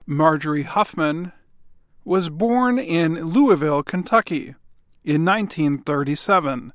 Marjorie Huffman was born in Louisville, Kentucky, in 1937.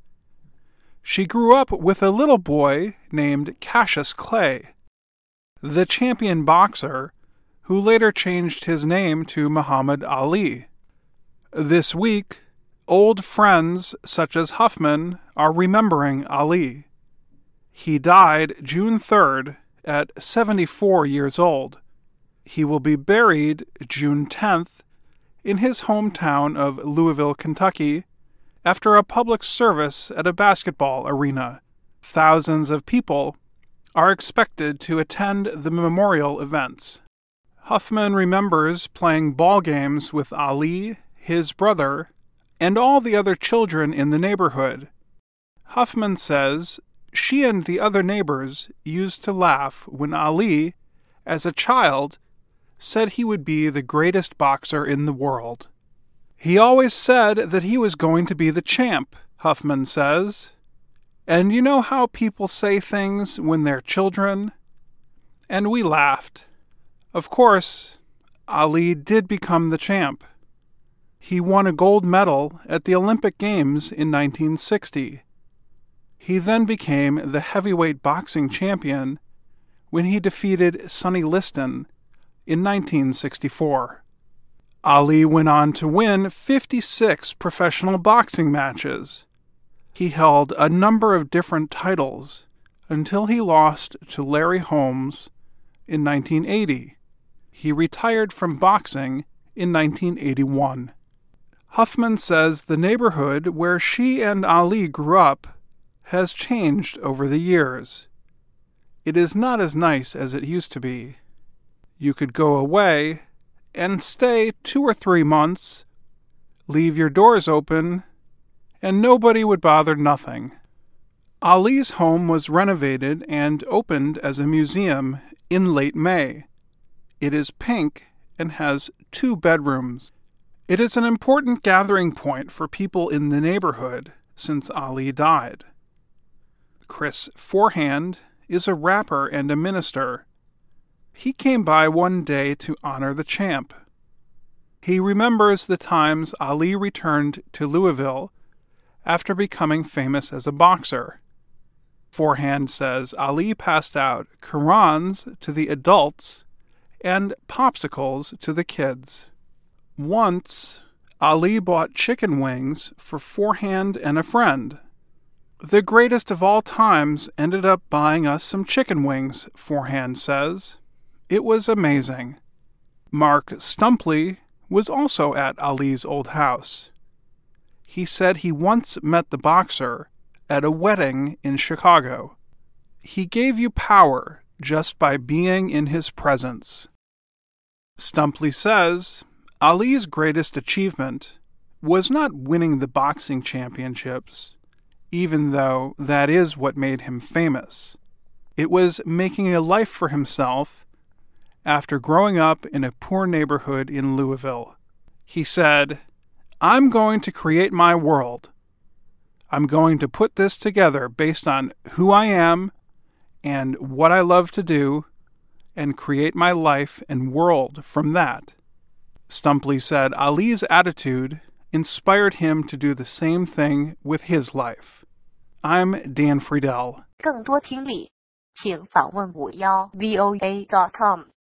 She grew up with a little boy named Cassius Clay, the champion boxer who later changed his name to Muhammad Ali. This week, old friends such as Huffman are remembering Ali. He died June 3rd at 74 years old. He will be buried June 10th in his hometown of Louisville, Kentucky, after a public service at a basketball arena. Thousands of people are expected to attend the memorial events. Huffman remembers playing ball games with Ali, his brother, and all the other children in the neighborhood. Huffman says she and the other neighbors used to laugh when Ali, as a child, said he would be the greatest boxer in the world. He always said that he was going to be the champ, Huffman says. And you know how people say things when they're children? And we laughed. Of course, Ali did become the champ. He won a gold medal at the Olympic Games in 1960. He then became the heavyweight boxing champion when he defeated Sonny Liston in 1964. Ali went on to win 56 professional boxing matches. He held a number of different titles until he lost to Larry Holmes in 1980. He retired from boxing in 1981. Huffman says the neighborhood where she and Ali grew up has changed over the years. It is not as nice as it used to be. You could go away and stay 2 or 3 months, leave your doors open, and nobody would bother nothing. Ali's home was renovated and opened as a museum in late May. It is pink and has 2 bedrooms. It is an important gathering point for people in the neighborhood since Ali died. Chris Forehand is a rapper and a minister. He came by one day to honor the champ. He remembers the times Ali returned to Louisville after becoming famous as a boxer. Forehand says Ali passed out Qurans to the adults and popsicles to the kids. Once, Ali bought chicken wings for Forehand and a friend. The greatest of all times ended up buying us some chicken wings, Forehand says. It was amazing. Mark Stumpley was also at Ali's old house. He said he once met the boxer at a wedding in Chicago. He gave you power just by being in his presence. Stumpley says Ali's greatest achievement was not winning the boxing championships, even though that is what made him famous. It was making a life for himself after growing up in a poor neighborhood in Louisville. He said, "I'm going to create my world. I'm going to put this together based on who I am and what I love to do and create my life and world from that." Stumpley said Ali's attitude inspired him to do the same thing with his life. I'm Dan Friedel. 更多听力，请访问51voa.com。